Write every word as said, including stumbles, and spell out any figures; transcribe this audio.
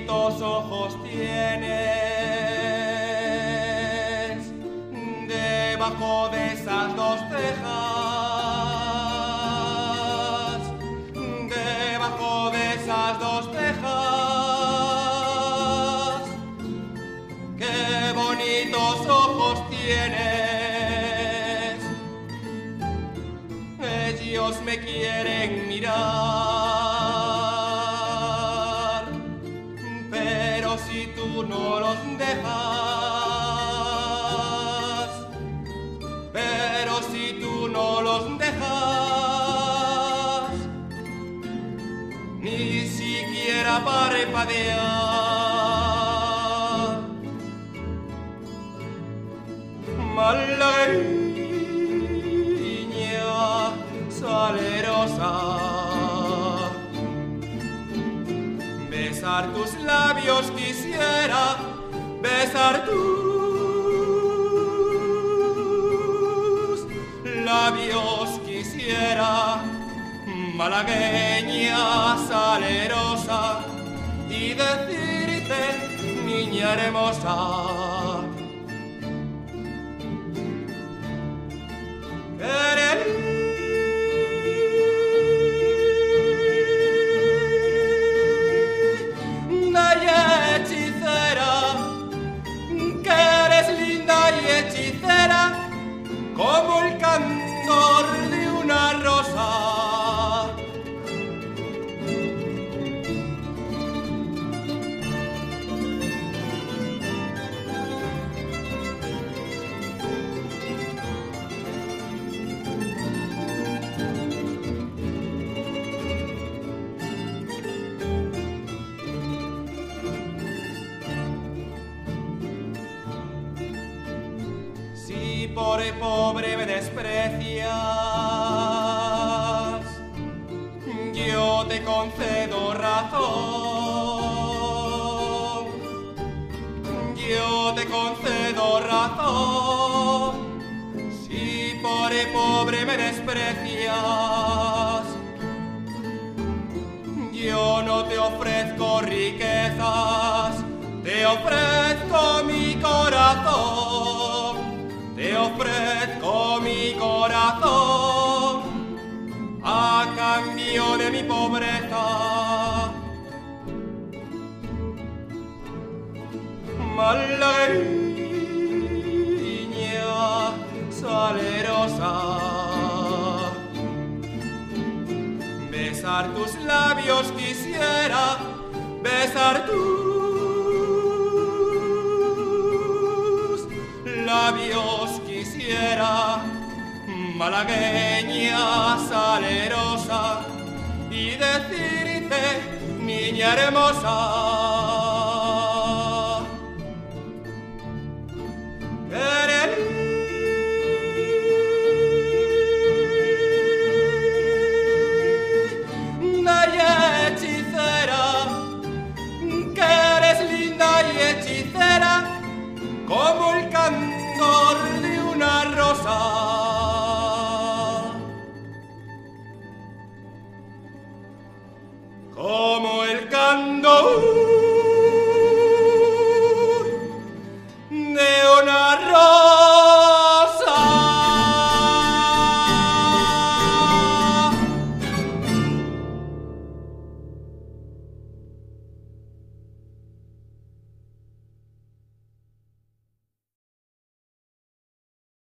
bonitos ojos tienes debajo de esas dos cejas, debajo de esas dos cejas. Qué bonitos ojos tienes, ellos me quieren mirar, pero si tú no los dejas, pero si tú no los dejas, ni siquiera parpadear. Malagueña salerosa, besar tus labios quisiera, besar tus labios quisiera, malagueña salerosa, y decirte, niña hermosa, linda y hechicera, que eres linda y hechicera, como el candor de una rosa. Si por pobre me desprecias, yo te concedo razón, yo te concedo razón. Si por pobre me desprecias, yo no te ofrezco riquezas, te ofrezco mi corazón. Te ofrezco mi corazón a cambio de mi pobreza. Malagueña salerosa, besar tus labios quisiera, besar tus labios quisiera, malagueña salerosa, y decirte, niña hermosa, eres linda y hechicera, que eres linda y hechicera, como el candor de una rosa. Como el candor